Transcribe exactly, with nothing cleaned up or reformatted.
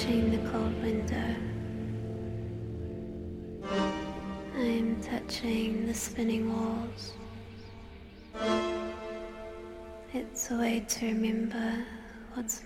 touching the cold window. I'm touching the spinning walls. It's a way to remember what's